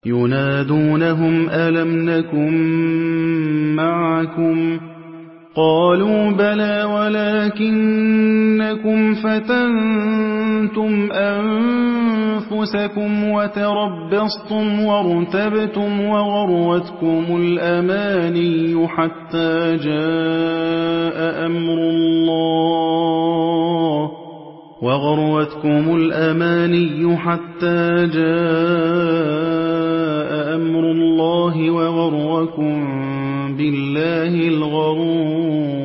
يُنَادُونَهُمْ أَلَمْ نَكُن مَّعَكُمْ ۖ قَالُوا بَلَىٰ وَلَٰكِنَّكُمْ فَتَنتُمْ أَنفُسَكُمْ وَتَرَبَّصْتُمْ وَارْتَبْتُمْ وَغَرَّتْكُمُ الْأَمَانِيُّ حَتَّىٰ جَاءَ أَمْرُ اللَّهِ وَغَرَّكُم بِاللَّهِ الْغَرُورُ